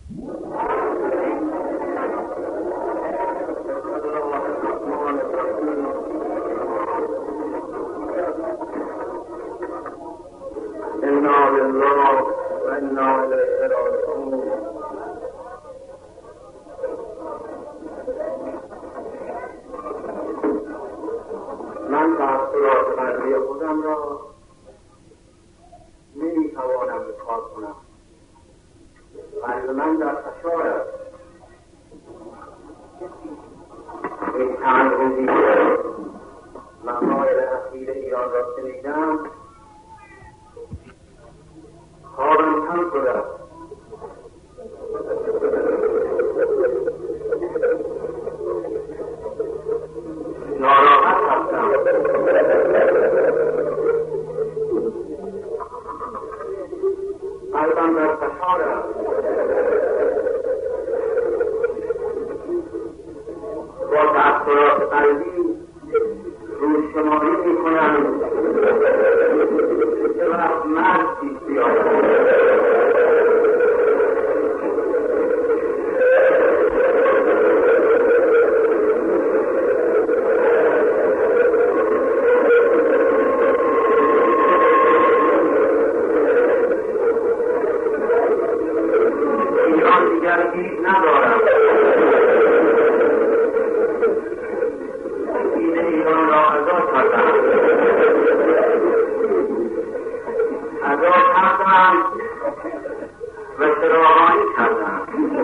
انا لله و انا الیه راجعون. من تحصیلات قلبی خودم را نمیتوانم اظهار کنم. قلب من در فشار است. این چند روزی که مسائل اخیر ایران را شنیدم خوابم کم شده است. ناراحت هستم. قلبم در فشار است. با تأثیرات قلبی روشماری میکنم که وقت مرد پیش بیاید. ایران دیگر دید ندارم. دید ایران را ازاد کردم. ازاد کردم و چراغانی کردم.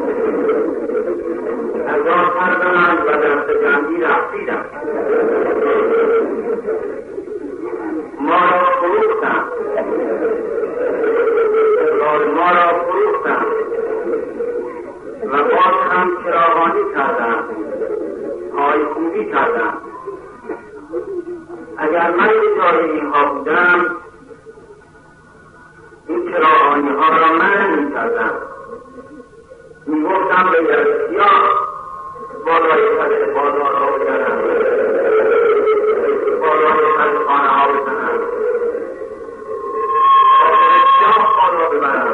ازاد کردم و دست جمعی رفتیدم. ما را فروختم. ما را فروختم و باز هم چراغانی کردم. پایکوبی کردم. اگر من جای اینها بودم این چراغانی ها را من می‌کردم. می‌گفتم به یلسیا بالای سر بازار ها بزنم، بالای سر خانه ها بزنم، شاه بالا ببرم.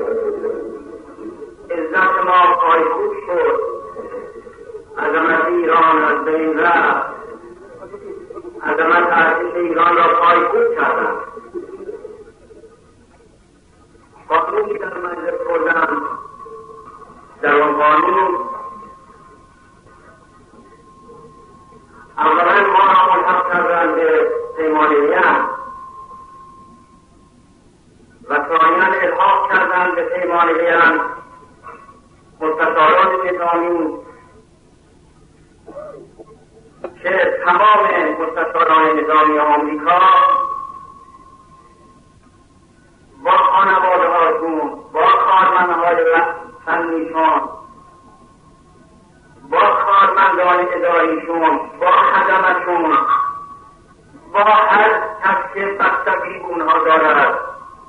عزت ما پایکوب شد. عظمت ایران از بین رفت. عظمت ارتش ایران را پایکوب کردم. خاطری در مجلس بردم در آن قانون اولا ما را ملحق کردن به پیمانیت و ثانیاً الحاق کردن به پیمانیت مستشاران نظامی که تمام مستشاران نظامی آمریکا با خانواده هاشون، با کارمندهای فنیشون، با کارمندان اداریشون، با خدمتشون، با هر کس که بستگی اونها دارد،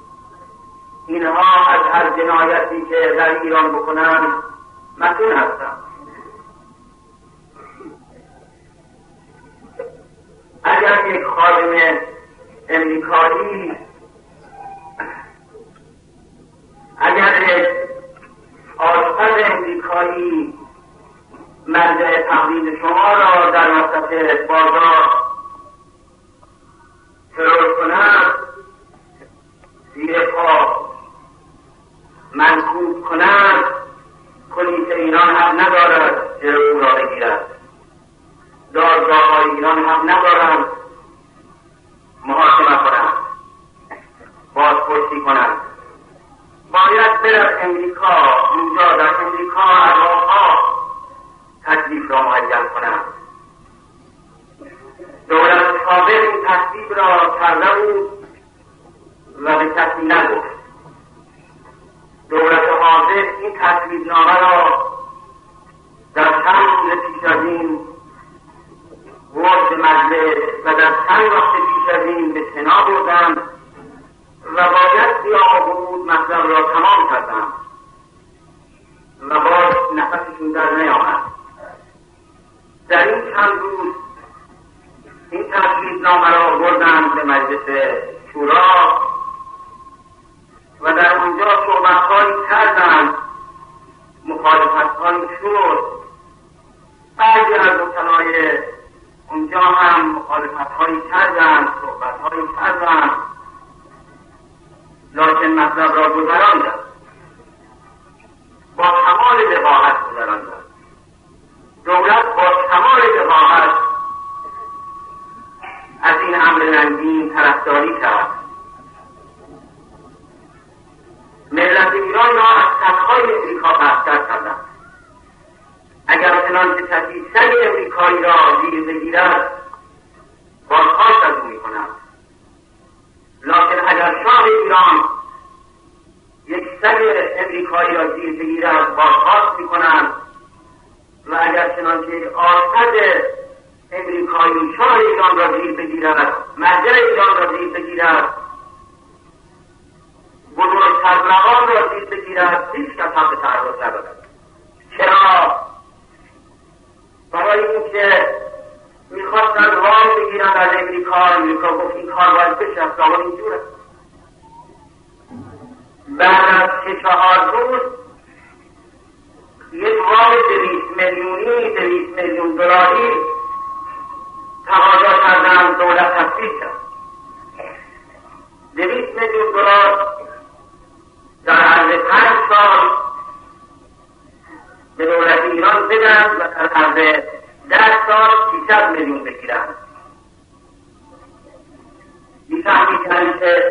اینها از هر جنایتی که در ایران بکنند مسئول هستند. اگر یک خادم امریکایی، اگر یک آشپز امریکایی مرد تقلید شما را در وسط بازار ترور کند، زیر پا منکوب کند، پلیس ایران هم ندارد جلو او را بگیرد. دادگاه‌های ایران هم ندارند محاکمه کنند، بازپرسی کنند. باید برد امریکا، اونجا در امریکا ارواح‌ها تکلیف را معین کنند. دولت سابق این تکلیف را کرده بود و به کسی نگفت. دولت حاضر این تکلیفنامه را در چند روز پیش از این ورد مجلس و در چند وقت پیش از این به سنا بردند و باید سیاه بود مطلب را تمام کردند و باز نفسشون در نیامد. در این چند روز این تکلیفنامه را بردند به مجلس شورا و در اونجا صحبت‌هایی کردند سرزمین‌های امریکا بستر کردند. اگر چنانچه کسی سگ امریکایی را زیر بگیرد بازخواست از او می‌کند، لکن اگر شاه ایران یک سگ امریکایی را زیر بگیرد بازخواست می‌کنند و اگر چنانچه آسد امریکایی شاه ایران را زیر بگیرد، مرجع ایران را زیر بگیرد، بزرگتر مقام را زیر بگیرد، هیچ کس هم به تعرض ندارد. چرا؟ برای اینکه میخواستن وام بگیرن از امریکا گفت این کار باید بشه، اصلا اینجوره. بعد از 3-4 روز یک وام 200 میلیون دلاری تقاضا کردن، دولت تصویب کرد. 200 میلیون دلار در عرض 5 سال به دولت ایران بدن و در عرض 10 سال 300 میلیون بگیرن. میفهمیدن که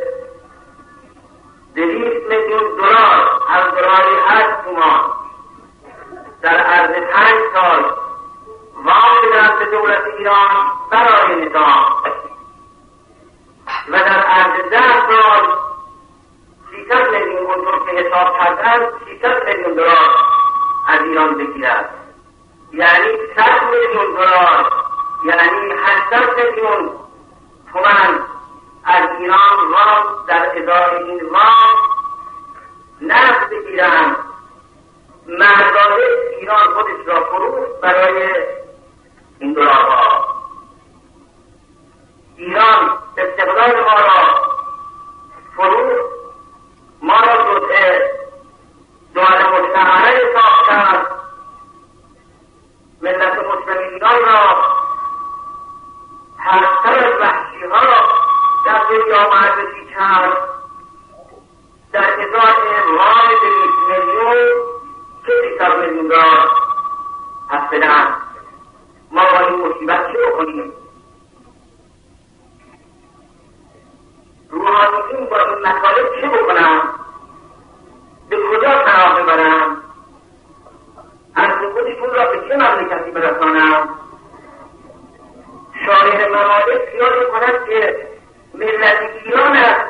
200 میلیون دلار از دلاری 8 تومان در عرض 5 سال وام بدن به دولت ایران برای نظام و در عرض 10 سال 300 میلیون اونطور که حساب کردن 300 میلیون دلار از ایران بگیرد، یعنی 100 میلیون دلار، یعنی 800 میلیون تومان از ایران وام در ازای این وام نقد بگیرند. مردانه ایران خودش را فروخت برای این دلارها. ایران استقلال ما را فروخت، ما را دولت مستعمره حساب کرد، ملت مسلم ایران را هرتر از وحشی‌ها در دنیا معرفی کرد در ازای وام 200 میلیون که 300 میلیون را پس بدن. ما با این مصیبت چه بکنیم؟ روحانیون با این مطالب چه بکنم؟ به کجا پناه ببرم؟ از خودشون را به چه مملکتی برسانم؟ شاعر ممالک خیال می‌کند که ملت ایران است،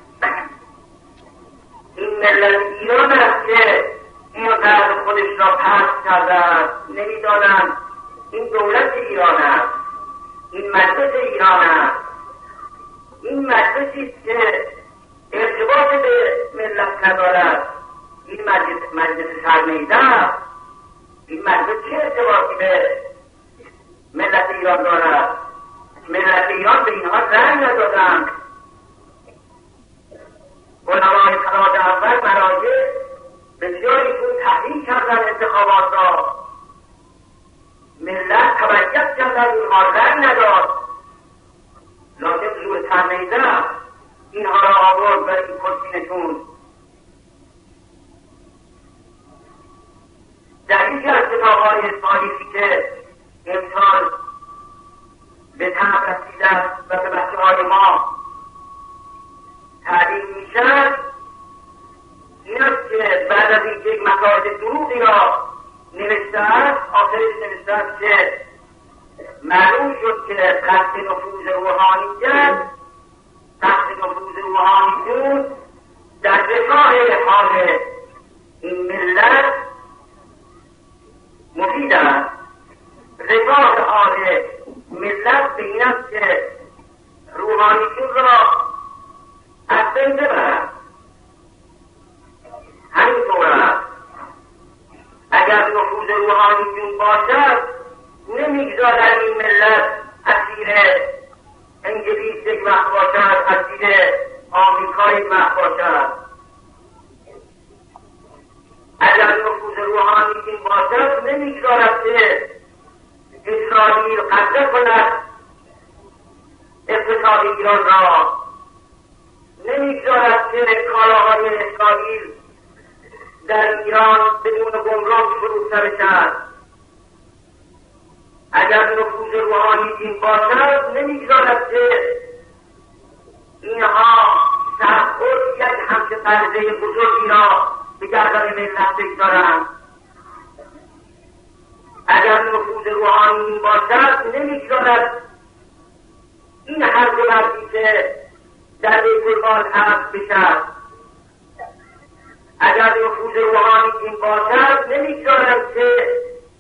این ملت ایران است که این قدر خودش را پست کرده است. نمی‌دانند این دولت ایران است، این مجلس ایران است، این مجلسی که ارتباط به ملت ندارد. این مجلس سرمیده است. این مجلس چه ارتباطی به ملت ایران دارد؟ ملت ایران به اینها رأی ندادند. علمای خراج اول مراجع بسیاریشون تحلیل کردن انتخابات را، ملت تبعیت کردن، اینها رأی نداد. لکن زور سرمیده اینها را آورد و این کرسی نشوند. در یکی از کتاب‌های تاریخی که امسال به طبع رسیده و به بچه‌های ما تعلیم می‌شد، این است که بعد از اینکه یک مقاله دروغی را نوشته است، آخرش نوشته است که معلوم شد که قصد نفوذ روحانیت، قصد نفوذ روحانیون در رفاه حال این ملت مفید است. رفاه حال ملت به این است که روحانیون را از بین ببرد. همینطور است. اگر نفوذ روحانیون باشد نمیگذارد این ملت اسیر انگلیس یک وقت باشد، اسیر آمریکا یک وقت باشد. اگر نفوذ روحانیون باشد نمیگذارد که اسرائیل قبضه کند اقتصاد ایران را، نمیگذارد که کالاهای اسرائیل در ایران بدون گمرک فروخته بشد. اگر نفوذ روحانی دین باشد نمیگذارد که اینها سرخود یک همچه قرضه بزرگی را به گردن ملت بگذارند. اگر نفوذ روحانی باشد نمیگذارد این هر دو مردی که در بیت المال هست بشد. اگر نفوذ روحانی این باشد نمیگذارد که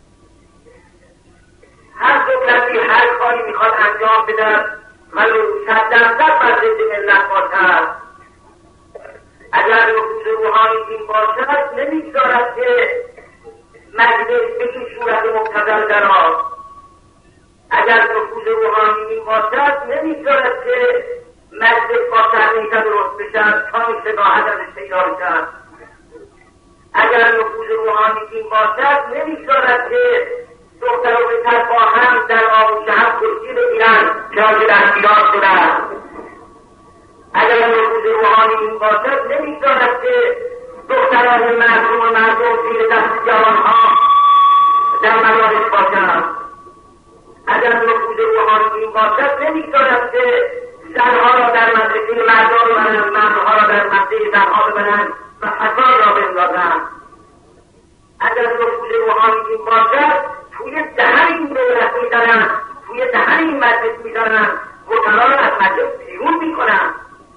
هر دولتی هر کاری میخواد انجام بدهد ولو 100% بر ضد ملت باشد. اگر نفوذ روحانی این باشد نمیگذارد که مجلس به این صورت مبتذل درآید. اگر نفوذ روحانی این باشد نمیگذارد که مجلس با شرمیزه درست بشد تا این شباهت ازش پیدا بشد. اگر نفوذ روحانی این باشد نمیگذارد که دختر و پسر با هم در آغوش هم کرسی بگیرند که آنجا در میراث شدند. اگر نفوذ روحانی این باشد نمیگذارد که دختران معصوم و مردم زیر دست جوانها در مدارس باشند. اگر نفوذ روحانی این باشد نمیگذارد که زنها را در مدرسه مردان ببرند، مردها را در مدرسه زنها ببرند و فساد را بندازند. اگر نفوذ روحانی این باشد توی دهن این دولت میزنند، توی دهن این مجلس میزنند، وکلا را از مجلس بیرون میکنند.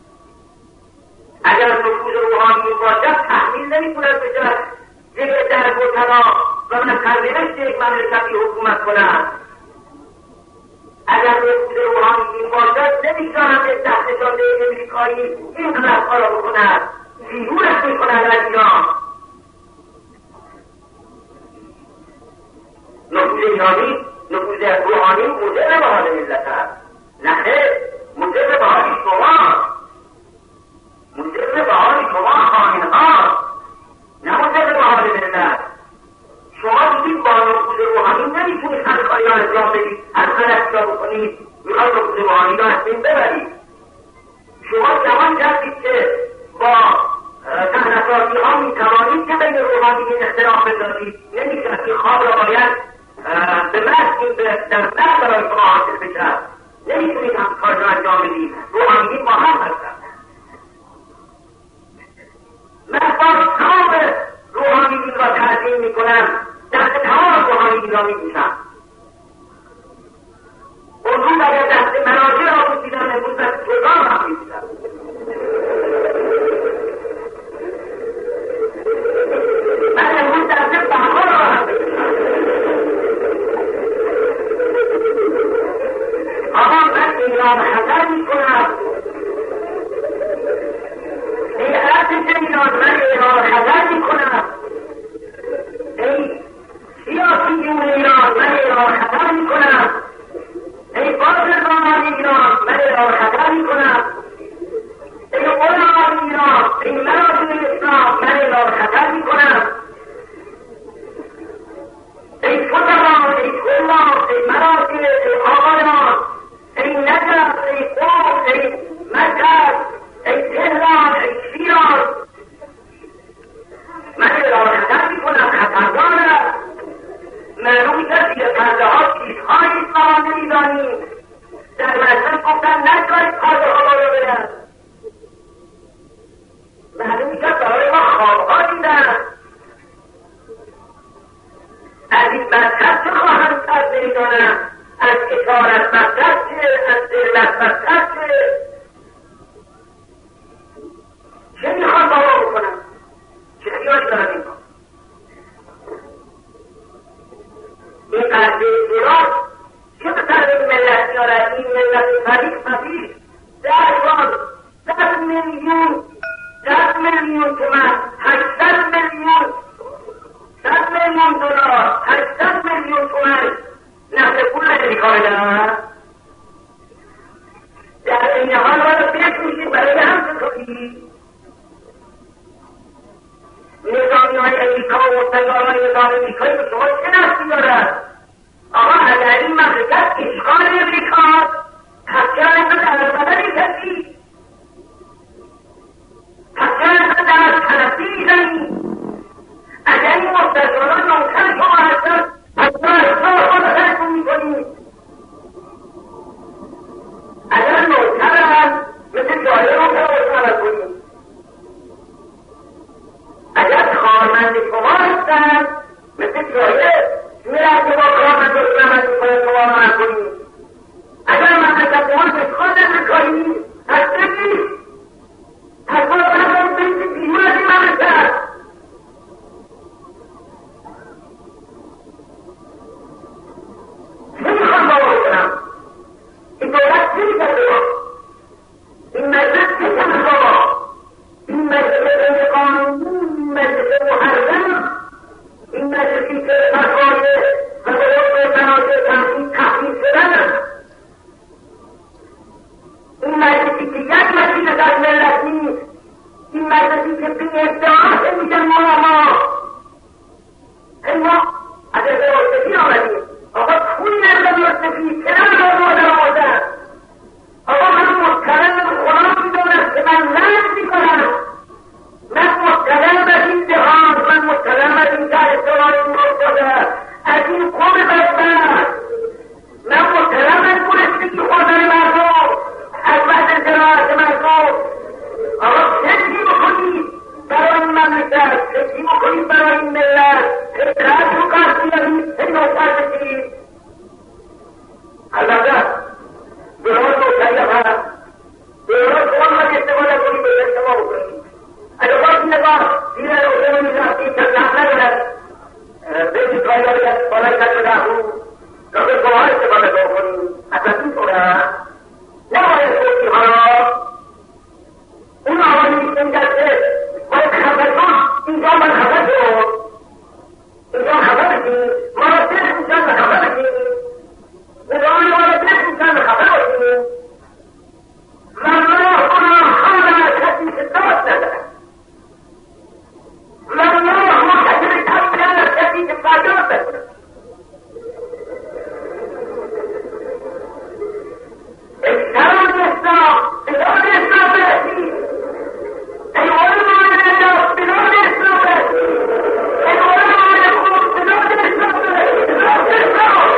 اگر نفوذ روحانی این باشد تحمیل نمیکند بشد یک در وکلا و سرنوشت یک مملکتی حکومت کنند. اگر نفوذ روحانی این باشد نمیگذارند یک دستشانده امریکایی این غلطها را بکند، بیرونش میکند از ایران. نفوذ ایرانی، نفوذ روحانی مضر به حال ملت است. نه خیر، مضر به حال شما، مضر به حال شما خائن‌ها، نه مضر به حال ملت. شما دیدید با نفوذ روحانی نمیتونید هر کاری را انجام بدید، هر غلطی را بکنید، میخواید نفوذ روحانی را از بین ببرید. شما زمان کردید که با تحنکاتی ها میتوانید که بین روحانیین اختلاف بندازید. نمیشد که خواب را باید به مرد در مرد برای شما حاصل بشد. نمیتونید هم کار را انجام بدید. روحانیین با هم هستند. من با تمام روحانیین را تعظیم میکنم، دست تمام روحانیین را میبوسم. اون روز اگر دست مراجع را بوسیدم، امروز دست جزام را میبوسم. من امروز دست بهار را هم ببوسم. آقا من ایران خطر میکنم. ای ارتش ایران، من ایران خطر میکنم. ای سیاسیون ایران، من ایران خطر میکنم. ای بازرگانان ایران، من ایران خطر میکنم. ای علمای ایران، ای مراجع اسلام، من ایران خطر میکنم. ای فقرا، ای علما، ای مراجع، ای آقایان، ای نجف، ای قم، ای مشهد، ای تهران، ای شیراز، من ایران خطر میکنم. خطردار است. معلوم کسی که پرده ها چیزهایی است ما نمیدانیم. در مجلس گفتن نشاید پرده ها بالا برد. معلوم که برای ما خوابها دیدن. از این مذهب چه خواهند کرد نمیدانم. از اشارت مذهب چه، از ذلت مذهب چه میخوان بابا بکنن؟ چه خیالی دارن این کار؟ این قضیه ایران چه به طرف این ملت میارد؟ این ملت فقیر 10 میلیون تومن، 800 میلیون دلار، 800 میلیون تومن نقد پول امریکا بدن. در این حال باید فکر میشید برای هم چطوری نظامی های امریکا و مستقاران نظام امریکایی به شما چه نفسی دارد؟ آقا اگر این مملکت اشغال امریکا پس چرا اینقدر در بدن کسی؟ پس چرا اینقدر در از پرستی میزنی؟ اگر این مستقاران نوکر شما هستن از مرسا خود خودتون میکنید. اگر نوکر هست مثل جایه رو که خودتون کنید. اگر هستند مثل جایه میرد که با کار دشمن از میکنه شما رو نکنید. اگر من تصدیحان به خود نکنید تصدیحی تصدیح کنم بینید بیرون از این مملکت چه میخوام باور کنم؟ این دولت چه میکنه با؟ این مجلس چه کنه با؟ این مجلس قانونی، این مجلس محرم، این مجلسی که فتوای و به تناسب تنظیم تحمیل شدن، این مجلسی که یک مجلس از ملت نیست، این مجلسی که بی ادعا میگن ما از ازدواجی آمدیم. آقا پولی نردم یستفید که نمیدار مادر آمدن. آقا من مستقل خدا میدونم که من لعنت میکنم. من مستقل از این جهان، من مستقل از این دهستان این افتاده از این قوم بدبخت، من مستقل از گرسنگی خوردن مردم، از وضع زراعت مردم. آقا فکری بکنید برای این مملکت، فکری بکنید برای این ملت، فکرات رو قصدیدید، خیلی نوکر بکنید. البته دوران نوکریه هست، دوران شما باید استفاده کنید، باید استفاده بکنید. اگر باید نگاه دیره روزه میزنید تطلق ندارد بیشی کاری باید بالای کل دهو لازم شما استفاده کنید. اصلا این طوره نباید سوچی ها را اون آوانی که میگرده باید خبر کن اینجا باید خبر کن اینجا خبر بکنید ما را سه انسان به خبر بکنید نظامی ما را سه انسان به خبر بکنید ممنوع اونا خواهد از کسی که داشت ندارد ممنوع مکتب تبیرن از کسی که فجار ندارد اجتماع اسلام بدون اسلام برسید ایوان مورد الله بدون اسلام برسید ایوان مورد خود بدون اسلام برسید بدون اسلام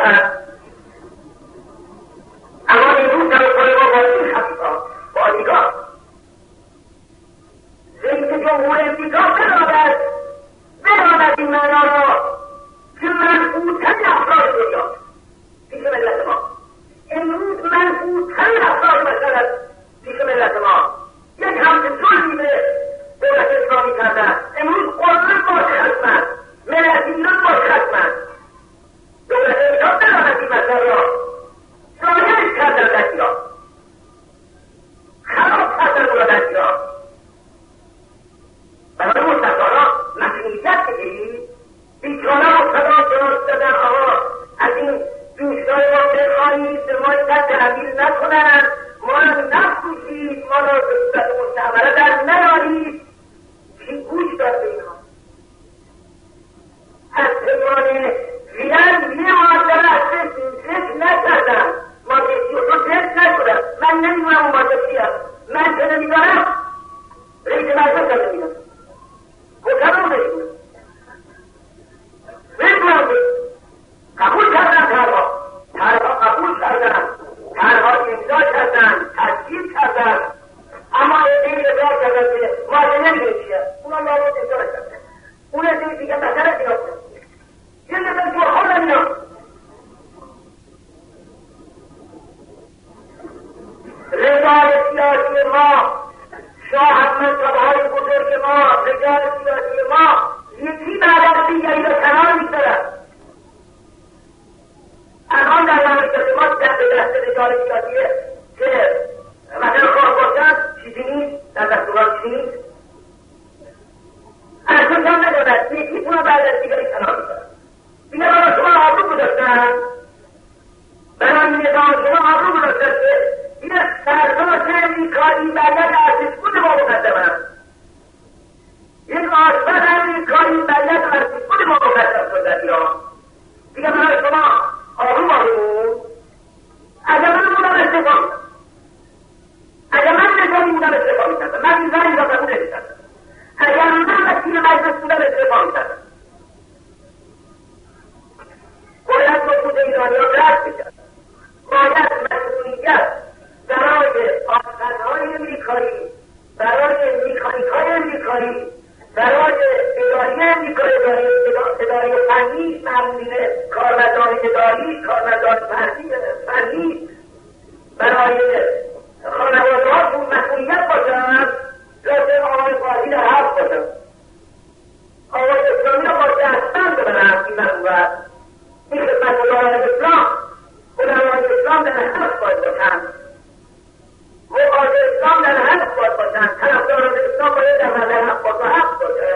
اما این روز در کنه با این خفیفا با نگاه کنند، یکیتون رو بعد از دیگری تنها میکنند. دیگه برای شما آبرو گذاشتن، برای نظام شما آبرو گذاشتن که این سرزاش امریکایی باید ارزشگونه ما مقدمند. این آشپز امریکایی باید ارزشگونه ما مقدم شد در ایران. دیگه برای شما آبرو باقیمون. اگر من بودم استفا میکنم، اگر من نظامی بودم استفا میکردم، من این زنی را قبول نمیکردم. اگر من وکیل مجلس بودم استفا میکردم. باید نفوذ ایرانی را رد میکرد. باید مسئولیت برای آشپزهای امریکایی، برای میکانیکهای امریکایی، برای اداری امریکایی، اداره فنی، معمولین کارمندان اداری، کارمندان فنی، برای خانواده‌هاشون مسئولیت باشند، لازم آقای قاضی در حق باشند. آقای اسلامی را با دستان ببرند این مسئولیت. این خدمتگزاران اسلام، علمای اسلام در حق باید باشند. مقاض اسلام در حق باید باشند. طرفداران اسلام باید در حق باشند.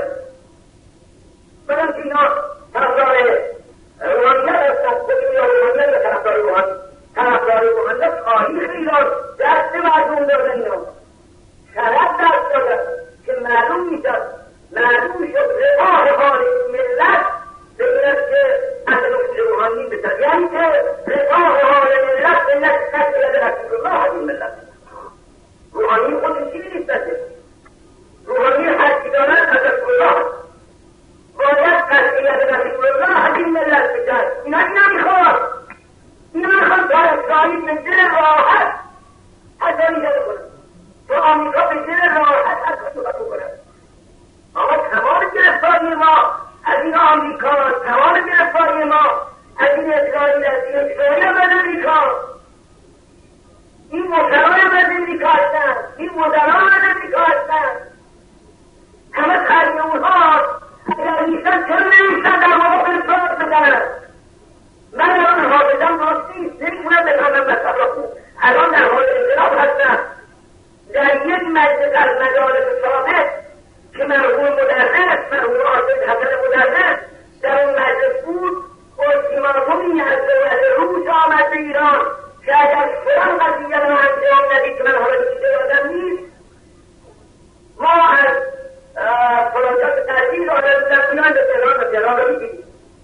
بدن که اینا طرفدار روحانیت هستند، بگیم یا روحانیت یا طرفدار روحانی. طرفدار روحانیت تاریخ ایران دست مردم دادن اینا. شرط دست دادن که معلوم میشد، معلوم شد رفاه حال ملت بگیرد که اصل روحانی بسد. یعنی که رفاه حال ملت قتل ید رسول الله از این ملت. روحانی خود چیزی نیست بسید. روحانی حرکی دارن از رسول الله. باید قطعیت رسول الله از این ملت بکرد. اینا میخواد. اینا میخواد در اسرائیل به دل راحت حضاری داده کنند. تو آمریکا به دل راحت حضاری داده کنند. اما تمام گرفتاری ما از این آمریکا، تمام گرفتاری ما از این اسرائیل، از این اسرائیل از امریکا. این مدران از امریکا هستند. این مدران از امریکا هستند. همه خرمی اونها اگر نیستن چرا نمیستن در مقابل صورت بزنن؟ من الان حافظم راست نیست، نمیتونم بفهمم مطلب را خوب. الان در حال انقلاب هستم. در یک مجلس از مجالس ثابت که مرحوم مدرس، مرحوم حافظ حسن مدرس در اون مجلس بود، التیماتومی از دولت روس آمد به ایران که اگر فلان قضیه را انجام ندید که من حالا چیزی یادم نیست، ما از فلانجات تحصیل آدم در میان به تهران رو میگیریم.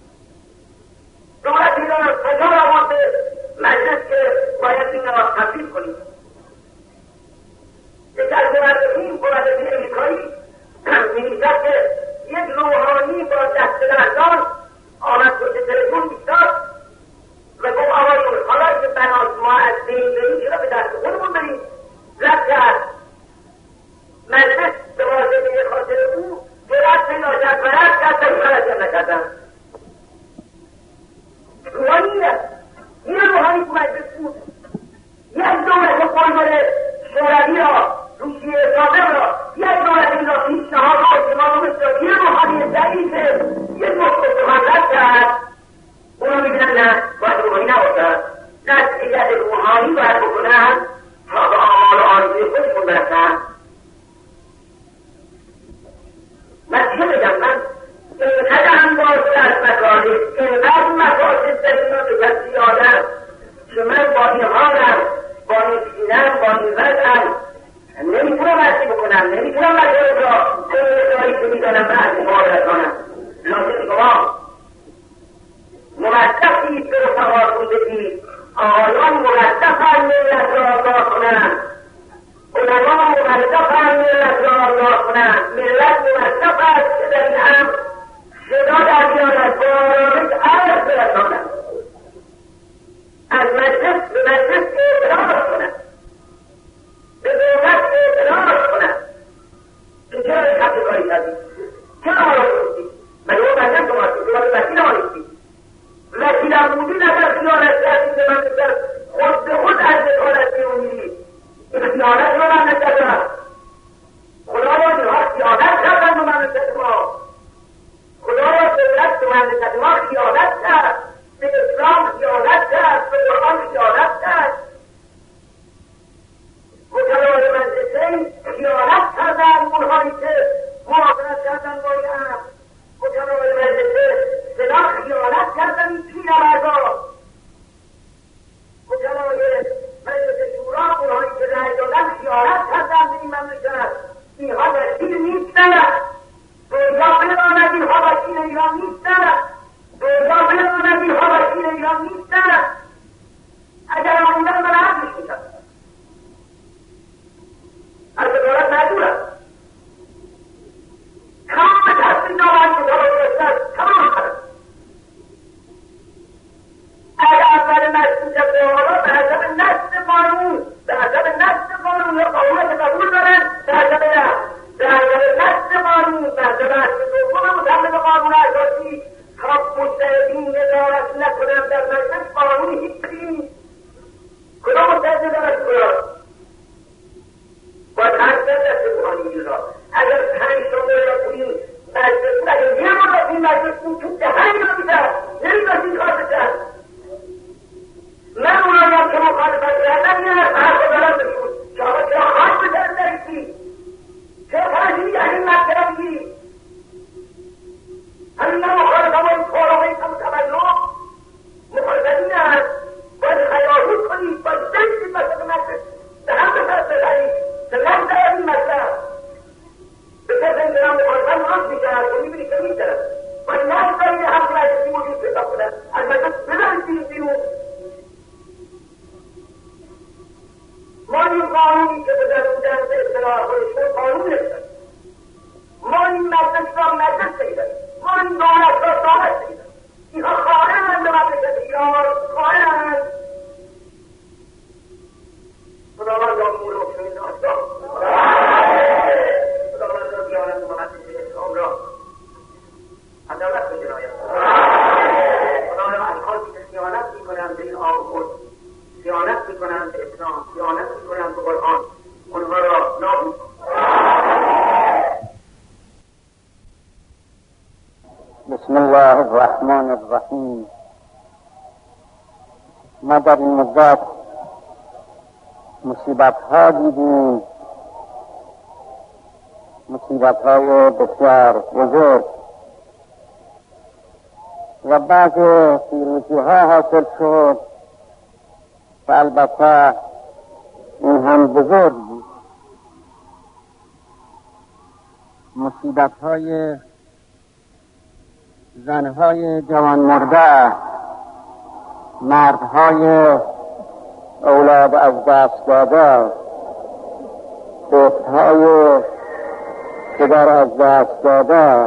دولت ایران از کجا آمد به مجلس که باید این را تبدیل کنیم؟ یک از مورخین امریکایی می‌نویسد که یک روحانی با دست لرزان آمد پشت تلفن ایستاد و گفت آقایون حالا که بناس ما از بین بریم چرا به دست خودمون بریم؟ رد کرد. مجلس به واسطه خاطر او جرأت پیدا کرد و رد کرد تا این غلطی نکردن. روحانیت این روحانی که مجلس بود یک دولت قلمر شوروی را، روسیه سابق را، یک دولت این را پیشنهاد را که ما بسید یه روحانی ضعیفه یک مستقبل رد کرد. اونا میگن نه باید روحانی نباشد، نتیجت روحانی باید بکنن تا به آمال آرزوی خودشون برسن. من چه بگم؟ من اینقدر هم بازده از مکارم، اینقدر مکاسب در اینا به کسی آدم که من با این حالم، با این سینم، با این وضعم نمیتونم ارزی بکنم، نمیتونم مکارم را این اداری که میدانم به ارزی قانون اساسی تا مجتهدین نظارت نکنند در مجلس قانون هیچی نیست. کدام مجتهد نظارت کنند؟ باید هر دست قانونی را اگر 5 تا را توی مجلس بود، اگر یه را توی مجلس بود تو دهنی را میدن نمیداشتین کار بشن. من اونایی که مخالفت کردن یه حرف دارم بشون که آقا چرا خواهد بشن درستی؟ چرا فرشی میگه همین مطلب میگیری؟ همین من مخالفت با این کارامه کم تبلو مخالفت این هست. باید خیاهود کنید، باید بشید مثلا مجلس به هم بسرد بزنید که نمیدارد این مطلب به کسی این درام مخالفت مراز میشن که میبینی که میدارد باید نمیدارید هم مجلسی موجود پیدا کنن از مجلس بزنید بیرون. ما این قانونی که بودن به اصطلاح خودشون قانون نمیدن، ما این مجلس را مجلس نمیدن، ما این دولت را دولت نمیدن. اینها خواهرند به مملکت ایران، خواهرند. خداوند امور مسلمین را اصلاح خداوند را دیانت مقدس اسلام را عدالت بجراید. خداوند اشخاصی که خیانت میکنند به این آب خود، خیانت میکنند به اسلام، خیانت میکنند به قرآن، اونها را نابود. بسم الله الرحمن الرحیم. ما در این مدت مصیبت ها دیدیم، مصیبت های بسیار بزرگ و بعض پیروزی ها حاصل شد و البته این هم بزرگ بود. مصیبت های زنهای جوان مرده، مردهای اولاد از دست داده، طفلهای پدر از دست داده.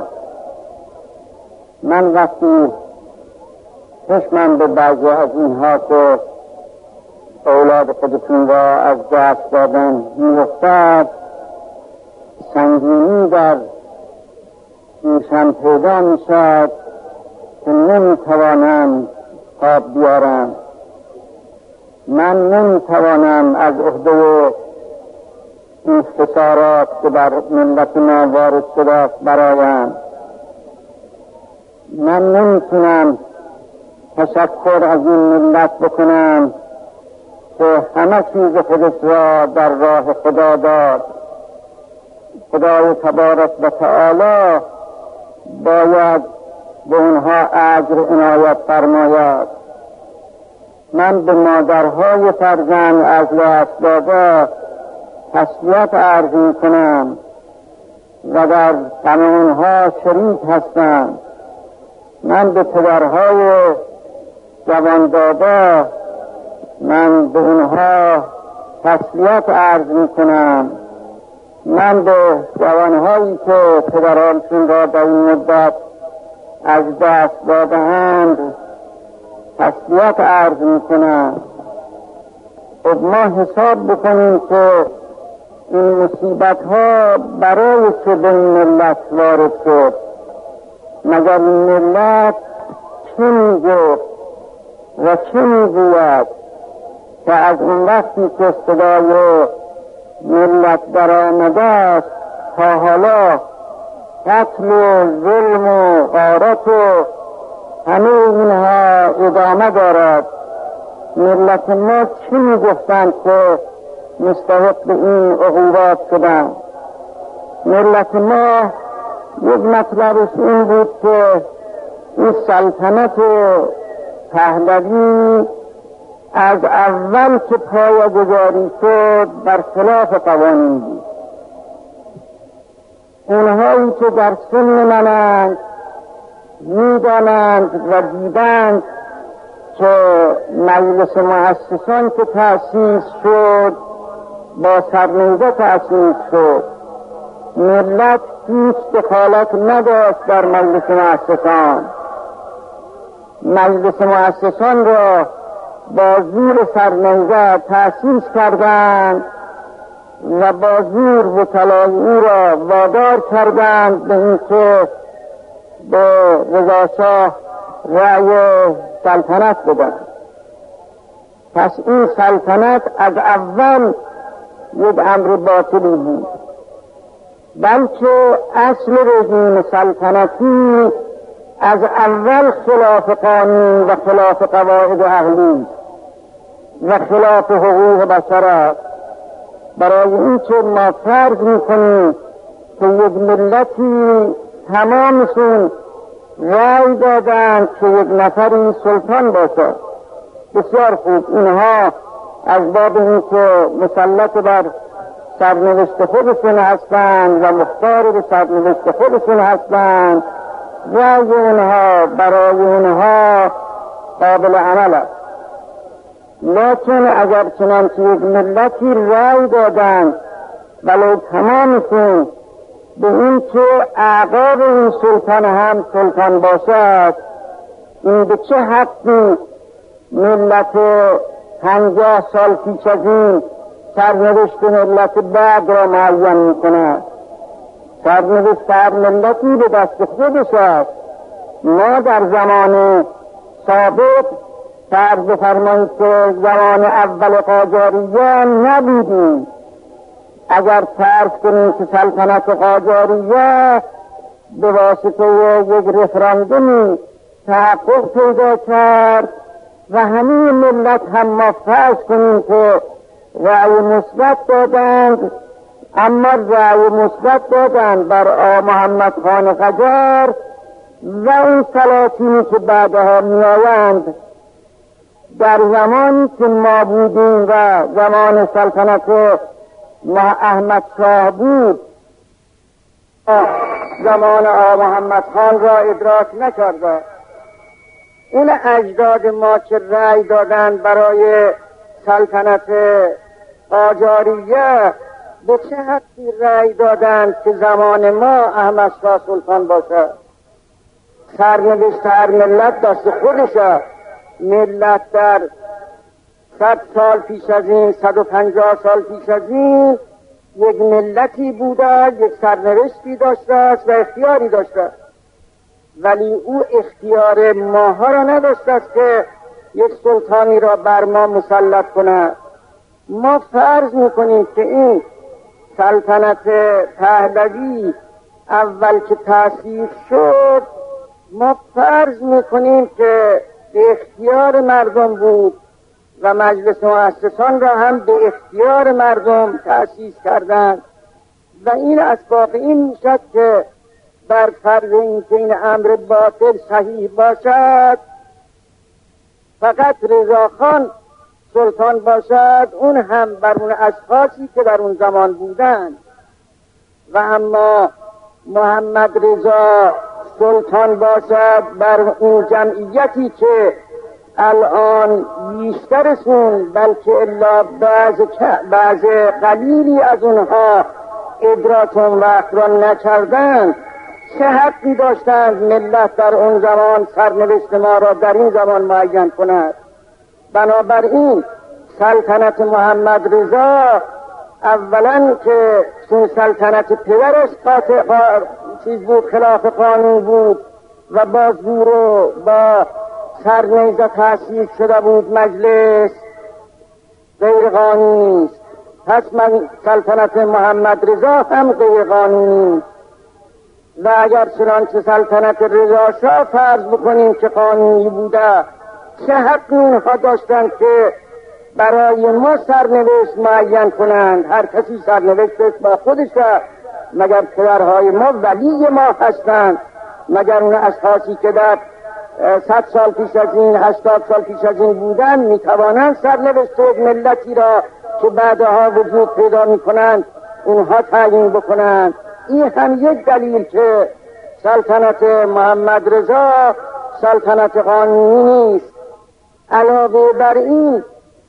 من وقتی چشمم به بعضی از اینها که اولاد خودشون را از دست دادن می‌افتاد، سنگینی در دوشم پیدا می‌شد که نمی‌توانم خواب بیارم. من نمی‌توانم از عهده این خسارات که بر ملت ما وارد شده است برایم. من نمی‌تونم تشکر از این ملت بکنم که همه چیز خودش را در راه خدا داد. خدای تبارک و تعالی باید به اونها اجر عنایت فرماید. من به مادرهای فرزند از دست داده تسلیت عرض می‌کنم و در غم اونها شریک هستم. من به پدرهای جوان داده من به اونها تسلیت عرض می‌کنم. من به جوانهایی که پدرانشون را در این مدت از دست داده‌اند تسلیت عرض می‌کنم. خب ما حساب بکنیم که این مصیبت‌ها برای چه به این ملت وارد شد؟ مگر این ملت چه می‌گفت و چه می‌گوید که از اون وقتی که صدای ملت در آمده است تا حالا قتل و ظلم و غارت و همه اینها ادامه دارد؟ ملت ما چی میگفتند که مستحق به این عقوبات شدند؟ ملت ما یک مطلبش این بود که این سلطنت پهلوی از اول که پایه‌گذاری شد بر خلاف قوانین بود. اونهایی که در سن منند میدانند و دیدند که مجلس مؤسسان که تأسیس شد با سرنوشت تأسیس شد. ملت هیچ دخالت نداشت در مجلس مؤسسان. مجلس مؤسسان را با زور سرنوشت تأسیس کردند و با زور وکلای او را وادار کردند به اینکه به رضاشاه رأی سلطنت بدن. پس این سلطنت از اول یک امر باطلی بود، بلکه اصل رژیم سلطنتی از اول خلاف قانون و خلاف قواعد عقلی و خلاف حقوق بشر است. برای این که ما فرض میکنیم که یک ملتی تمامشون رأی دادند که یک نفری سلطان باشد. بسیار خوب، اینها از باب این که مسلط بر سرنوشت خودشون هستند و مختار به سرنوشت خودشون هستند، رأی اونها برای اونها قابل عمل است. لیکن اگر چنانچه یک ملتی رأی دادند ولی تمامشون به این که اعقاب این سلطان هم سلطان باشد، این به چه حقی ملت 50 سال پیش از این سرنوشت ملت بعد را معین میکند؟ سرنوشت هر ملتی به دست خودش است. ما در زمان سابق فرض بفرمایید که زمان اول قاجاریه نبودیم. اگر فرض کنیم که سلطنت قاجاریه به واسطه یک رفراندومی تحقق پیدا کرد و همه ملت هم ما فرض کنیم که رأی مثبت دادند، اما رأی مثبت دادند بر آقا محمد خان قجار و این سلاطینی که بعدها میآیند. در زمانی که ما بودیم و زمان سلطنت احمد شاه بود، زمان آقا محمد خان را ادراک نکرده. این اجداد ما که رأی دادند برای سلطنت قاجاریه، به چه حقی رأی دادند که زمان ما احمد شاه سلطان باشه؟ سرنوشت هر ملت دست خودشه. ملت در 100 سال پیش از این، 150 سال پیش از این یک ملتی بوده، یک سرنوشتی داشته است و اختیاری داشته است، ولی او اختیار ماها را نداشته است که یک سلطانی را بر ما مسلط کنه. ما فرض میکنیم که این سلطنت پهلوی اول که تأسیس شد، ما فرض میکنیم که به اختیار مردم بود و مجلس مؤسسان را هم به اختیار مردم تأسیس کردند و این اسباب این میشد که بر فرض اینکه این امر باطل صحیح باشد، فقط رضاخان سلطان باشد، اون هم بر اون اشخاصی که در اون زمان بودند، و اما محمد رضا سلطان باشد بر اون جمعیتی که الان بیشترشون بلکه الا بعض قلیلی از اونها ادراک اون وقت را نکردند. چه حقی داشتند ملت در اون زمان سرنوشت ما را در این زمان معین کند؟ بنابراین سلطنت محمد رضا اولا که چون سلطنت پدرش چیز بود، خلاف قانون بود و با زور و با سرنیزه تأسیس شده بود، مجلس غیر قانونی است. پس من سلطنت محمد رضا هم غیر قانونی است. و اگر چنانچه سلطنت رضا شاه فرض بکنیم که قانونی بوده، چه حقی اونها داشتند که برای ما سرنوشت معین کنند؟ هر کسی سرنوشتش با خودشه. مگر پدرهای ما ولی ما هستند؟ مگر اون اشخاصی که در 100 سال پیش از این، 80 سال پیش از این بودن میتوانند سرنوشت ملتی را که بعدها وجود پیدا میکنند اونها تعیین بکنند؟ این هم یک دلیل که سلطنت محمد رضا سلطنت قانونی نیست. علاوه بر این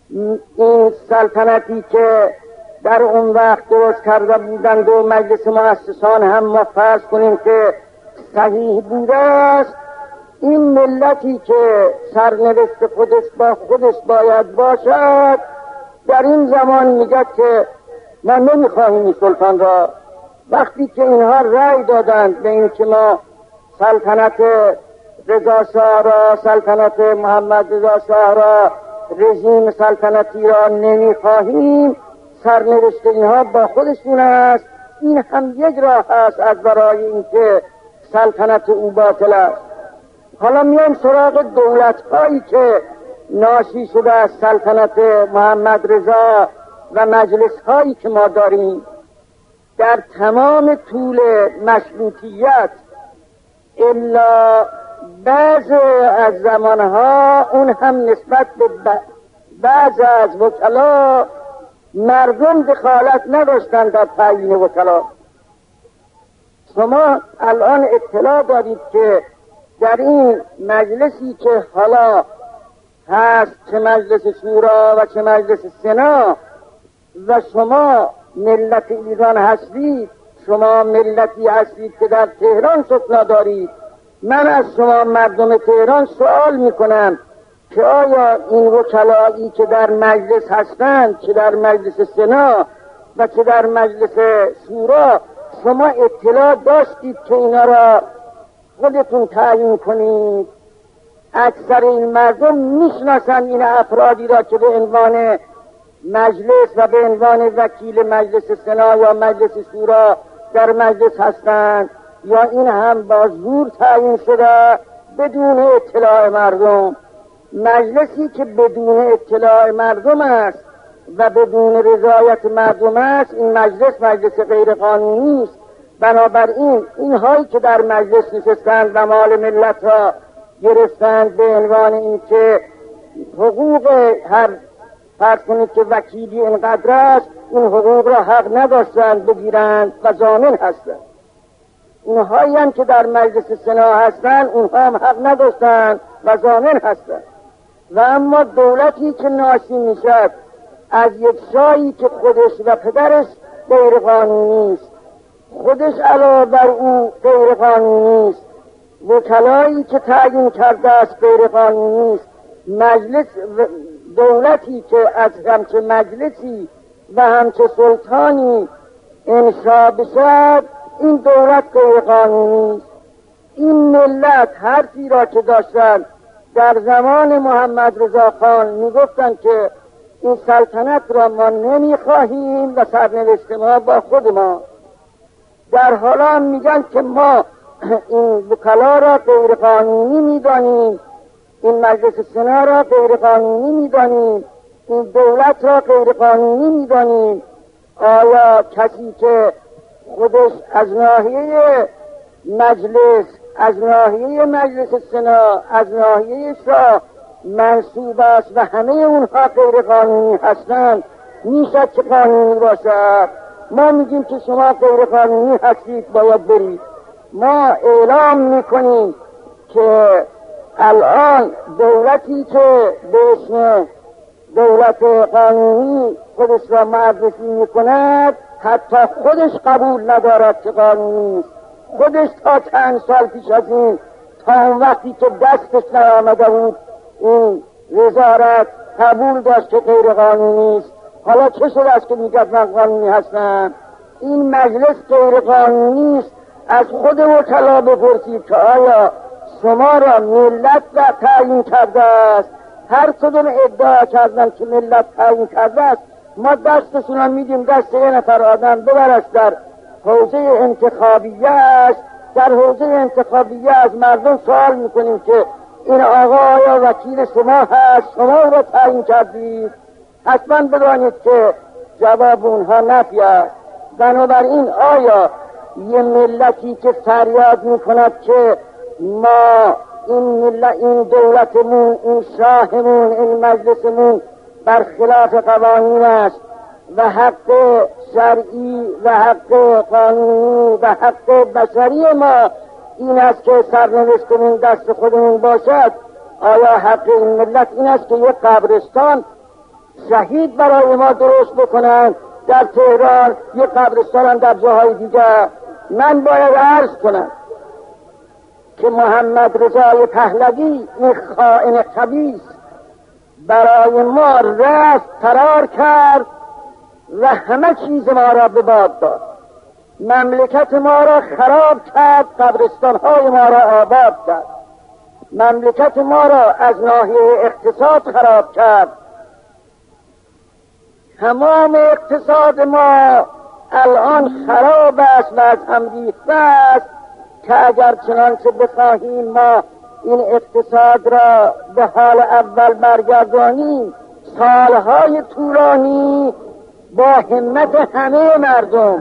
سلطنتی که در اون وقت درست کرده بودند و مجلس مؤسسان هم ما فرض کنیم که صحیح بوده است، این ملتی که سرنوشت خودش با خودش باید باشد در این زمان میگه که ما نمیخواهیم این سلطان را. وقتی که اینها رأی دادند به این که ما سلطنت رضا شاه را، سلطنت محمد رضا شاه را، رژیم سلطنتی را نمیخواهیم، سرنوشت اینها با خودشون است. این هم یک راه است از برای اینکه سلطنت او باطل است. حالا میایم سراغ دولت هایی که ناشی شده از سلطنت محمد رضا و مجلس هایی که ما داریم. در تمام طول مشروطیت الا بعض از زمانها، اون هم نسبت به بعض از وکلا، مردم دخالت نداشتند در تعیین وکلا. شما الان اطلاع دارید که در این مجلسی که حالا هست، چه مجلس شورا و چه مجلس سنا، و شما ملت ایران هستید، شما ملتی هستید که در تهران سکنا دارید. من از شما مردم تهران سوال میکنم که آیا این وکلایی که در مجلس هستند، که در مجلس سنا و که در مجلس شورا، شما اطلاع داشتید که اینا را خودتون تعیین کنید؟ اکثر این مردم میشناسن این افرادی را که به عنوان مجلس و به عنوان وکیل مجلس سنا یا مجلس شورا در مجلس هستند، یا این هم با زور تعیین شده بدون اطلاع مردم؟ مجلسی که بدون اطلاع مردم است و بدون رضایت مردم است، این مجلس غیر قانونی است. بنابراین اینهایی که در مجلس نشستند و مال ملت را گرفتند به عنوان اینکه حقوق هر فرض کنید که وکیلی اینقدر است، این حقوق را حق نداشتند بگیرند و ضامن هستند. اونهایی هم که در مجلس سنا هستند، اونها هم حق نداشتند و ضامن هستند. و اما دولتی که ناشی میشد از یک شاهی که خودش و پدرش غیر قانونی است، خودش علاوه بر او غیر قانونی است، وکلایی که تعیین کرده است غیر قانونی است، مجلس دولتی که از همچه مجلسی و همچه سلطانی انشا بشد، این دولت غیر قانونی است. این ملت حرفی را که داشتند در زمان محمد رضا خان میگفتند که این سلطنت را ما نمیخواهیم و سرنوشت ما با خود ما، در حالا هم میگن که ما این وکلا را غیر قانونی میدانیم، این مجلس سنا را غیر قانونی میدانیم، این دولت را غیر قانونی میدانیم. آیا کسی که خودش از ناحیه مجلس، از ناحیه مجلس سنا، از ناحیه شاه منصوب است و همه اونها غیر قانونی هستند، میشد که قانونی باشد؟ ما میگیم که شما غیر قانونی هستید، باید برید. ما اعلام میکنیم که الان دولتی که به اسم دولت قانونی خودش را معرفی میکند، حتی خودش قبول ندارد که قانونی است. خودش تا چند سال پیش از این، تا اون وقتی که دستش نیامده بود این وزارت، قبول داشت که غیر قانونی است. حالا چه شده است که میگه من قانونی هستم؟ این مجلس غیر قانونی است. از خود وکلا بپرسید که آیا شما را ملت را تعیین کرده است؟ هر کدوم ادعا کردن که ملت تعیین کرده است، ما دستشون را میدیم دست یه نفر آدم ببرش در حوزه انتخابیه است. در حوزه انتخابیه از مردم سوال میکنیم که این آقا یا وکیل شما هست، شما را تعیین کردید؟ حتما بدانید که جواب اونها نفی است. بنابراین آیا یه ملتی که فریاد میکند که ما این دولتمون، این شاهمون، این مجلسمون برخلاف قوانین است و حق شرعی و حق قانونی و حق بشری ما این است که سرنوشتمون دست خودمون باشد، آیا حق این ملت این است که یک قبرستان شهید برای ما درست بکنن در تهران، یک قبرستان در جاهای دیگر؟ من باید عرض کنم که محمد رضای پهلوی این خائن خبیث برای ما رفت فرار کرد و همه چیز ما را به باد داد. مملکت ما را خراب کرد، قبرستان‌های ما را آباد کرد، مملکت ما را از ناحیه اقتصاد خراب کرد. تمام اقتصاد ما الان خراب است و از هم ریخته است که اگر چنانچه بخواهیم ما این اقتصاد را به حال اول برگردانیم، سالهای طولانی با همت همه مردم،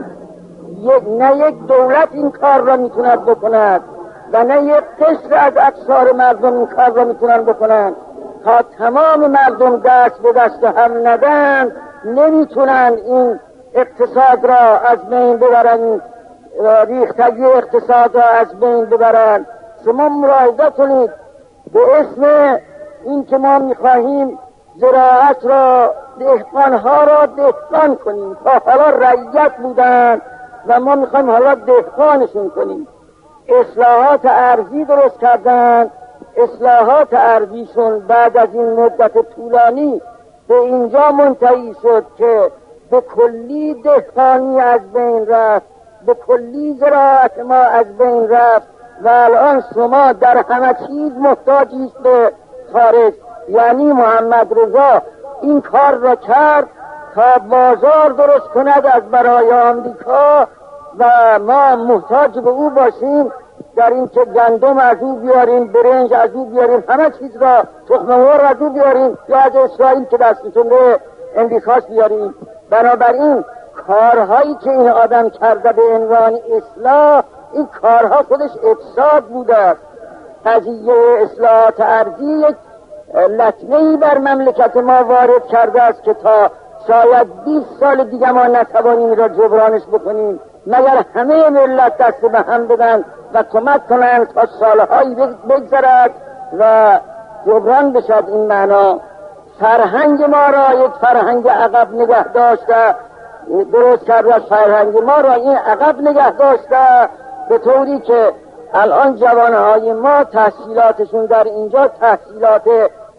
نه یک دولت این کار را میتوند بکند و نه یک قشر از اکثار مردم این کار را میتونن بکنن، تا تمام مردم دست به دست هم ندن نمیتونن این اقتصاد را از بین ببرن، ریختگی اقتصاد را از بین ببرن. شما ملاحظه کنید، به اسم این که ما میخواهیم زراعت را، دهقانها را دهقان کنیم، تا حالا رعیت بودن و ما میخوایم حالا دهقانشون کنیم. اصلاحات ارضی درست کردن، اصلاحات ارضیشون بعد از این مدت طولانی به اینجا منتهی شد که به کلی دهقانی از بین رفت، به کلی زراعت ما از بین رفت و الان شما در همه چیز محتاجید به خارج. یعنی محمد رضا این کار را کرد تا بازار درست کند از برای آمریکا و ما محتاج به او باشیم در این که گندم از او بیاریم، برنج از او بیاریم، همه چیز را، تخم مرغ از او بیاریم یا از اسرائیل که دستشون به امریکاست بیاریم. بنابراین کارهایی که این آدم کرده به عنوان اصلاح، این کارها خودش افساد بوده است. قضیه اصلاحات ارضی یک لطمه‌ای بر مملکت ما وارد کرده است که تا شاید 20 سال دیگه ما نتوانیم را جبرانش بکنیم مگر همه ملت دست به هم بدن و کمک کنند تا سالهایی بگذرد و جبران بشد. این معنا فرهنگ ما را یک فرهنگ عقب نگه داشته، درست کرده فرهنگ ما را این عقب نگه داشته، به طوری که الان جوانهای ما تحصیلاتشون در اینجا تحصیلات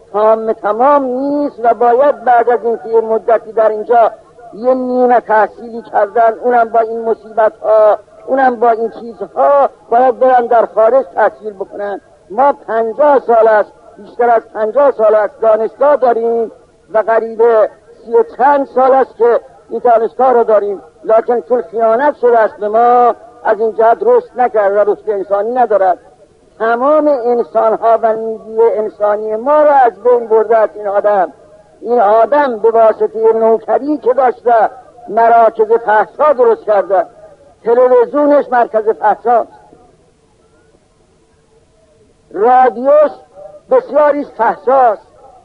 تمام نیست و باید بعد از اینکه یه مدتی در اینجا یه نیمه تحصیلی کردن، اونم با این مصیبت ها، اونم با این چیزها، باید برن در خارج تحصیل بکنن. ما 50 سال است، بیشتر از 50 سال است دانشگاه داریم و قریب 30 و چند سال است که این دانشگاه رو داریم، لکن چون خیانت شده است به ما از این جهت رشد نکرد و رشد انسانی ندارد. تمام انسان ها و نیروی انسانی ما را از بین برده است این آدم به واسطه نوکری که داشته مراکز فحصا درست کرده. تلویزیونش مرکز فحصاست، رادیوش بسیاریش فحصاست،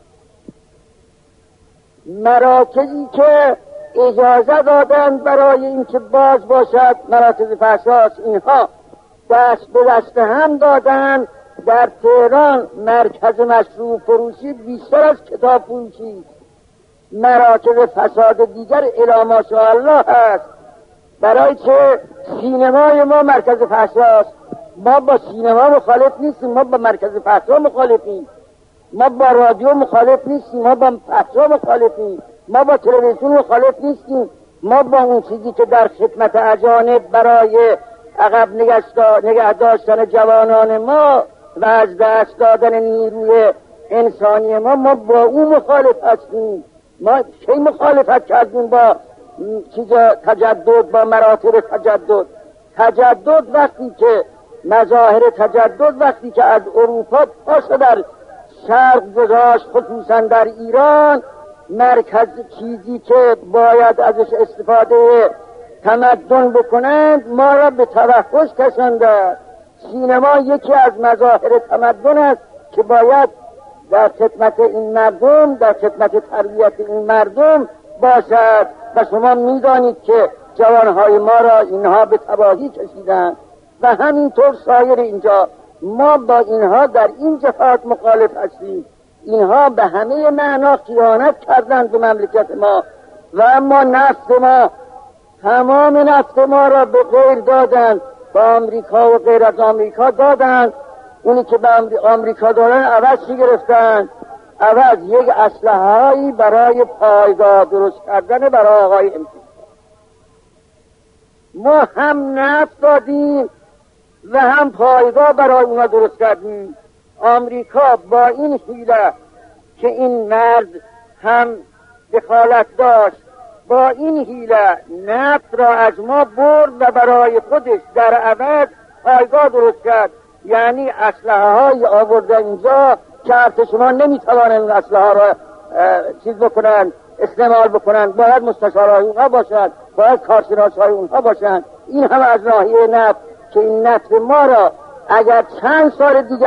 مراکزی که اجازه دادند برای اینکه باز باشد مراکز فحصاست، اینها دست به دست هم دادن. در تهران مرکز مشروع فروشی بیشتر از کتاب فروشی، مراکز فساد دیگر الی ماشاءالله هست. برای که سینمای ما مرکز فحصاست، ما با سینما مخالف نیستیم، ما با مرکز فحصا مخالفیم، ما با رادیو مخالف نیستیم، ما با فحصا مخالفیم، ما با تلویزیون مخالف نیستیم، ما با اون چیزی که در خدمت اجانب برای عقب نگه داشتن جوانان ما و از دست دادن نیروی انسانی ما با اون مخالف هستیم. ما چه مخالفت کردیم با چیز تجدد، با مراتب تجدد وقتی که مظاهر تجدد وقتی که از اروپا پاشو در شرق گذاشت، خصوصا در ایران، مرکز چیزی که باید ازش استفاده تمدن بکنند ما را به توحش کشانده. سینما یکی از مظاهر تمدن است که باید در خدمت این مردم، در خدمت تربیت این مردم باشد و شما میدانید که جوانهای ما را اینها به تباهی کشیدند و همینطور سایر اینجا. ما با اینها در این جهات مخالف هستیم. اینها به همه معنا خیانت کردند به مملکت ما و اما نفت ما، تمام نفت ما را به غیر دادند، به آمریکا و غیر از آمریکا دادند. اونی که به آمریکا دارن عوض چی گرفتن؟ عوض یک اسلحه‌ای برای پایگاه درست کردن برای آقای امتی. ما هم نفت دادیم و هم پایگاه برای اونا درست کردیم. آمریکا با این حیله که این مرد هم دخالت داشت، با این حیله نفت را از ما برد و برای خودش در عوض پایگاه درست کرد. یعنی اسلحه های آورده اینجا که ارتش ما نمیتوانند این اسلحه را چیز بکنن، استعمال بکنن. باید مستشارهای اونها باشند، باید کارشناسهای اونها باشند. این هم از ناحیه نفت که این نفت ما را اگر چند سال دیگه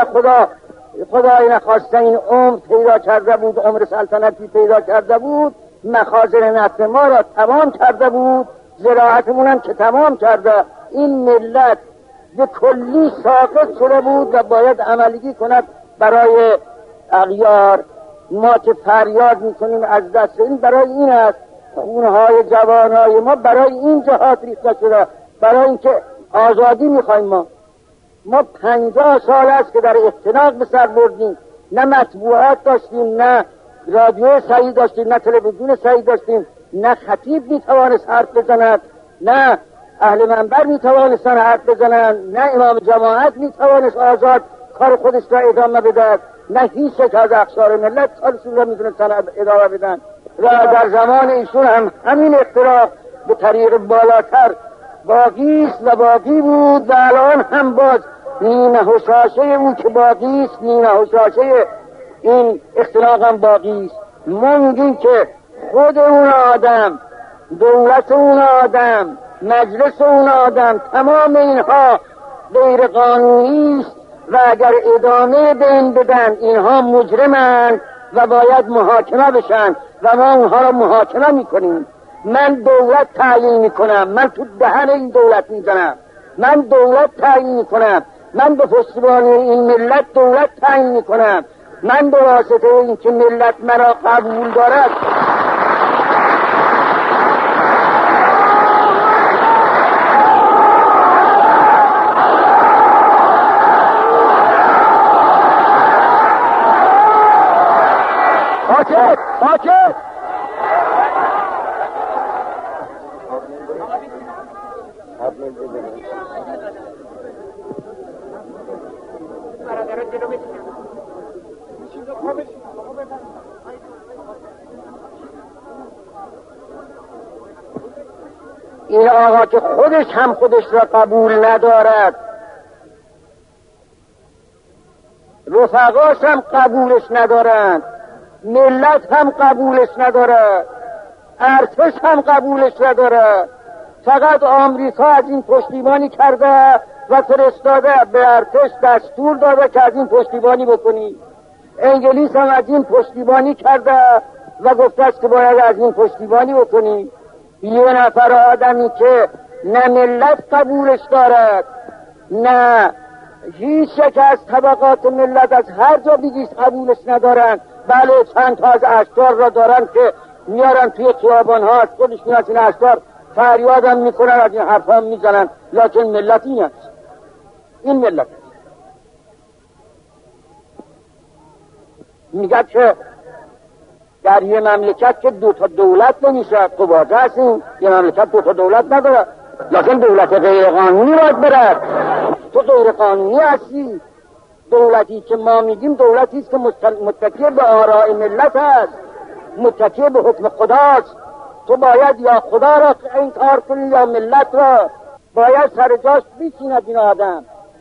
خدای نخواسته این عمر پیدا کرده بود، عمر سلطنتی پیدا کرده بود، مخازن نفت ما را تمام کرده بود، زراعتمون هم که تمام کرده، این ملت به کلی ساقط شده بود و باید عملگی کند برای اغیار. ما که فریاد میکنیم از دست این، برای این است خونهای جوانهای ما برای این جهات ریخته شده، برای اینکه آزادی میخوایم. ما 50 سال است که در اختناق به سر بردیم، نه مطبوعات داشتیم، نه رادیو صحیح داشتیم، نه تلویزیون صحیح داشتیم، نه خطیب میتوانست حرف بزند، نه اهل منبر میتوانستن حرف بزنن، نه امام جماعت میتوانست آزاد کار خودش را ادامه بده، نه هیچ یک از اقشار ملت کارشون را میتونستن ادامه بدن. و در زمان ایشون هم همین اختراق به طریق بالاتر باقی است و باقی بود و الان هم باز نیمه حشاشه اون که باقی است، نیمه حشاشه این اختراق هم باقی است. ما میگیم که خود اون آدم، دولت اون آدم، مجلس اون آدم، تمام اینها غیر قانونی است و اگر ادامه به این بدن اینها مجرمند و باید محاکمه بشن و ما اونها را محاکمه میکنیم. من دولت تعیین میکنم، من تو دهن این دولت میزنم، من دولت تعیین میکنم، من به پشتیبان این ملت دولت تعیین میکنم، من به واسطه این که ملت مرا قبول دارد باکر این آقا که خودش هم خودش را قبول ندارد، رفقاش هم قبولش ندارند، ملت هم قبولش نداره، ارتش هم قبولش نداره. فقط آمریکا از این پشتیبانی کرده و فرستاده به ارتش دستور داده که از این پشتیبانی بکنی. انگلیس هم از این پشتیبانی کرده و گفته است که باید از این پشتیبانی بکنی. یه نفر آدمی که نه ملت قبولش دارد، نه هیچ یک از طبقات ملت از هر جا بگیش قبولش ندارن. بله چند تا از اشتار را دارن که میارن توی خیابان ها، از خودشون از این اشتار فریاد هم میکنن، از این حرف هم میزنن، لکن ملت این است، این ملت است. میگه که در یه مملکت که دو تا دولت نمیشه، تو واضح هستیم یه مملکت دو تا دولت نداره، لکن دولت غیر قانونی باید برد. تو غیر قانونی هستی. دولتی که ما میگیم دولتی است که متکی به آراء ملت است، متکی به حکم خداست. تو باید یا خدا را انکار کنی یا ملت را. باید سر جاش بشیند این آدم،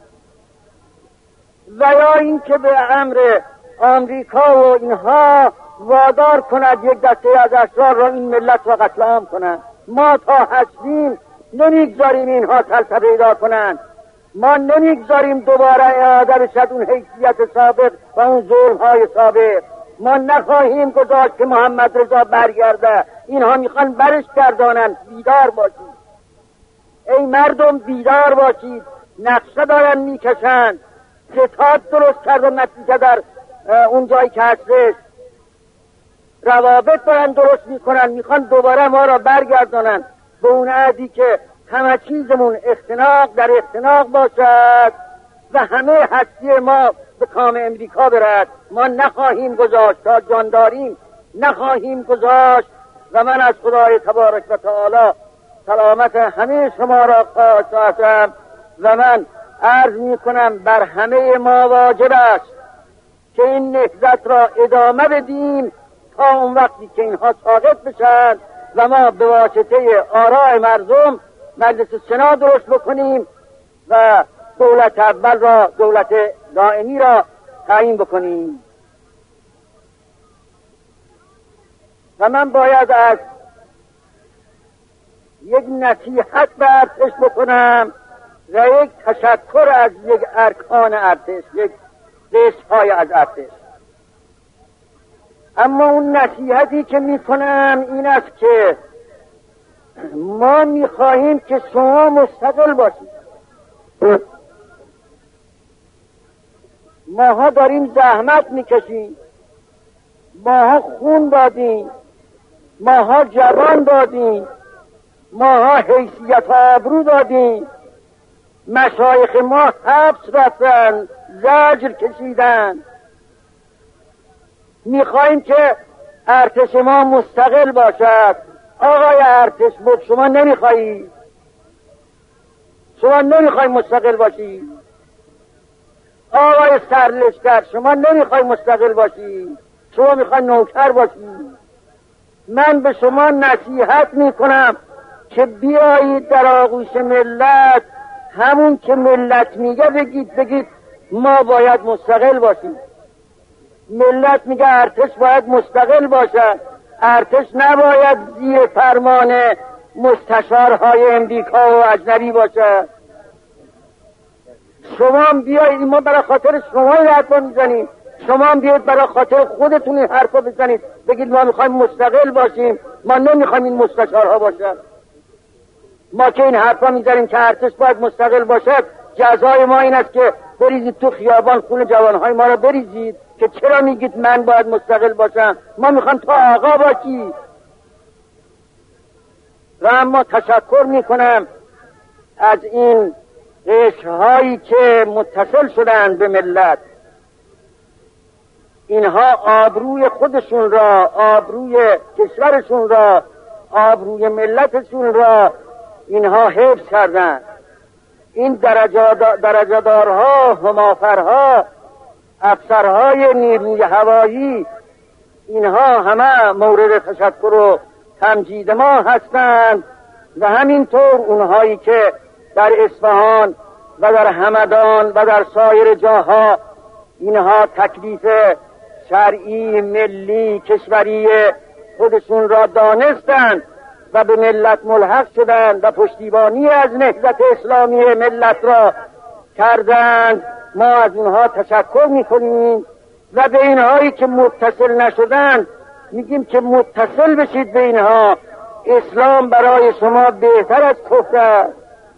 و یا این که به امر آمریکا و اینها وادار کند یک دسته از اشرار را این ملت را قتل عام کنند. ما تا هستیم نمیگذاریم اینها سلطه پیدا کنند، ما نمیگذاریم دوباره اعاده بشد اون حیثیت سابق و اون ظلم‌های سابق. ما نخواهیم گذاشت که محمد رضا برگرده. اینها میخوان برش گردانند. بیدار باشید ای مردم، بیدار باشید. نقشه دارن میکشند، ستاد درست کرده نتیجه در اون جایی که هستش، روابط دارن درست میکنن، میخوان دوباره ما را برگردانند به اون عهدی که همه چیزمون اختناق در اختناق باشد و همه هستی ما به کام امریکا برد. ما نخواهیم گذاشت، تا جان داریم نخواهیم گذاشت. و من از خدای تبارک و تعالی سلامت همه شما را خواستم و من عرض می کنم بر همه ما واجب است که این نهضت را ادامه بدیم تا اون وقتی که اینها ساقط بشن و ما به واسطه آراء مردم مجلس سنا درست بکنیم و دولت اول را، دولت دائمی را تعیین بکنیم. و من باید از یک نصیحت به ارتش بکنم و یک تشکر از یک ارکان ارتش، یک قسم‌های از ارتش. اما اون نصیحتی که میکنم این است که ما میخواهیم که شما مستقل باشید. ماها داریم زحمت میکشیم، ماها خون دادیم، ماها جوان دادیم، ماها حیثیت و آبرو دادیم، مشایخ ما حبس رفتن، زجر کشیدن. میخوایم که ارتش ما مستقل باشد. آقای ارتش بود، شما نمیخواهی؟ شما نمیخوای مستقل باشی؟ آقای سرلشکر شما نمیخوای مستقل باشی؟ شما میخوای نوکر باشی؟ من به شما نصیحت میکنم که بیایید در آغوش ملت، همون که ملت میگه بگید ما باید مستقل باشیم. ملت میگه ارتش باید مستقل باشد، ارتش نباید زیر فرمان مستشارهای امریکا و اجنبی باشد. شما بیایید، ما برای خاطر شما این حرفا میزنیم، شما بیایید برای خاطر خودتون این حرفا بزنید، بگید ما میخوایم مستقل باشیم، ما نمیخوایم این مستشارها باشد. ما که این حرفا میزنیم که ارتش باید مستقل باشد، جزای ما این است که بریزید تو خیابان خون جوانهای ما را بریزید که چرا میگید من باید مستقل باشم؟ ما میخوایم تو آقا باشی. و اما تشکر میکنم از این قشرهایی که متصل شدن به ملت. اینها آبروی خودشون را، آبروی کشورشون را، آبروی ملتشون را اینها حفظ کردن. این درجه‌دارها، همافرها، افسرهای نیروی هوایی، اینها همه مورد تشکر و تمجید ما هستند و همینطور اونهایی که در اصفهان و در همدان و در سایر جاها اینها تکلیف شرعی، ملی، کشوری خودشون را دانستند و به ملت ملحق شدند و پشتیبانی از نهضت اسلامی ملت را کردند. ما از اونها تشکر میکنیم و به اینهایی که متصل نشدند میگیم که متصل بشید به اینها. اسلام برای شما بهتر از کفر است،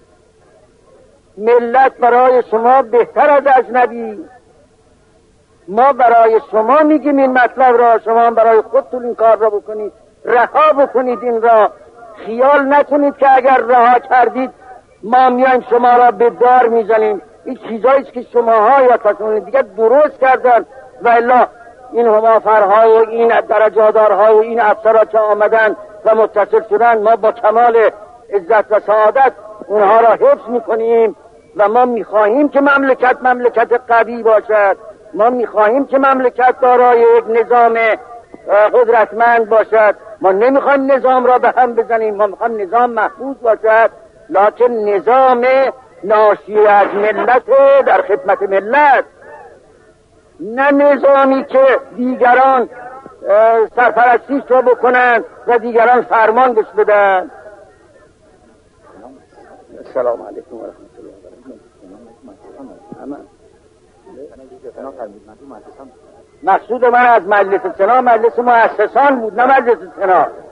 ملت برای شما بهتر از اجنبی. ما برای شما میگیم این مطلب را، شما برای خودتون این کار را بکنید، رها بکنید این را. خیال نکنید که اگر رها کردید ما میایم شما را به دار میزنیم. این چیزاییست که شماها یا کسان دیگه درست کردن و الا این همافرها و این درجادارها و این افسرها که آمدن و متصل شدن، ما با کمال عزت و سعادت اونها را حفظ میکنیم و ما میخواهیم که مملکت قوی باشد. ما میخواهیم که مملکت دارای یک نظام قدرتمند باشد. ما نمیخوایم نظام را به هم بزنیم، ما میخوایم نظام محفوظ باشد، لکن نظام ناشی از ملت، در خدمت ملت، نه نظامی که دیگران سرپرستیش را بکنن و دیگران فرمان بش بدن. السلام علیکم و رحمت الله و برکاته. مقصود من از مجلس سنا مجلس مؤسسان بود، نه مجلس سنا.